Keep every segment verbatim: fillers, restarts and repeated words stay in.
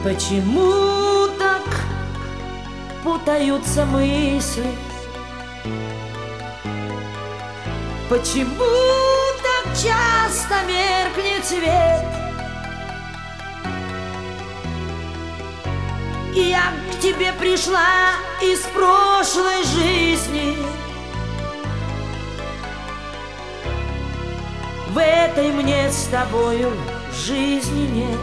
Почему так путаются мысли? Почему так часто меркнет свет? Я к тебе пришла из прошлой жизни. В этой мне с тобою жизни нет.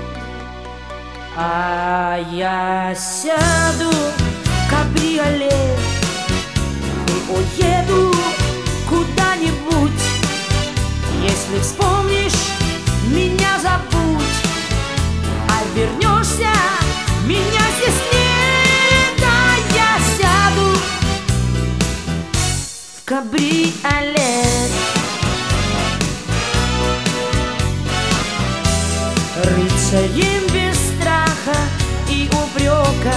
А я сяду в кабриолет и уеду куда-нибудь. Если вспомнишь, меня забудь, а вернешься, меня здесь нет. А я сяду в кабриолет, рыцарем без страха и упрека.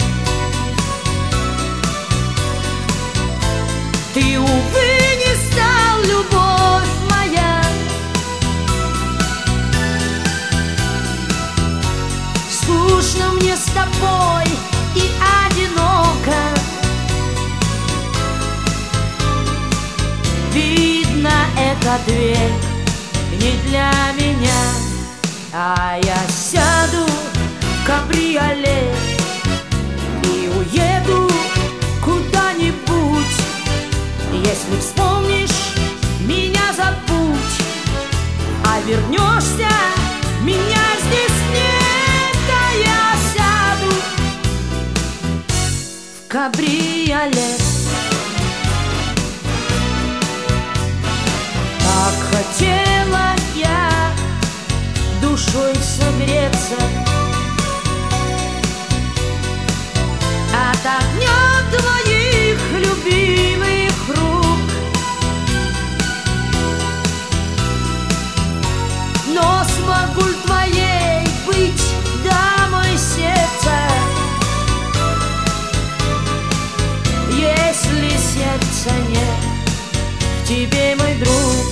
Ты, увы, не стал, любовь моя. Скучно мне с тобой и одиноко. Видно, эта дверь не для меня. А я сяду в кабриолет и уеду куда-нибудь. Если вспомнишь, меня забудь, а вернешься, меня здесь нет. А я сяду в кабриолет. Так хотела я душой согреться от огня твоих любимых рук, но смогу ли твоей быть дамой сердца, если сердца нет в тебе, мой друг?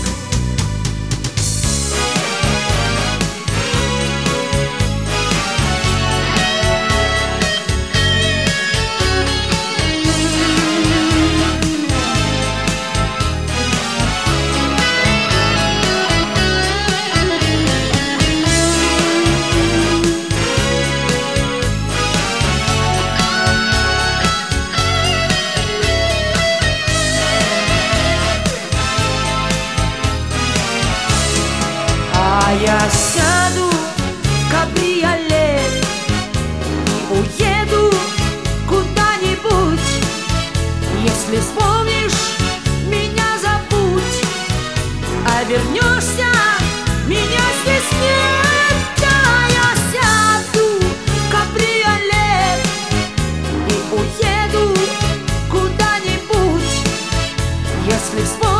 А я сяду в кабриолет и уеду куда-нибудь. Если вспомнишь, меня забудь, а вернешься, меня здесь нет. А я сяду в кабриолет и уеду куда-нибудь. Если вспомнишь,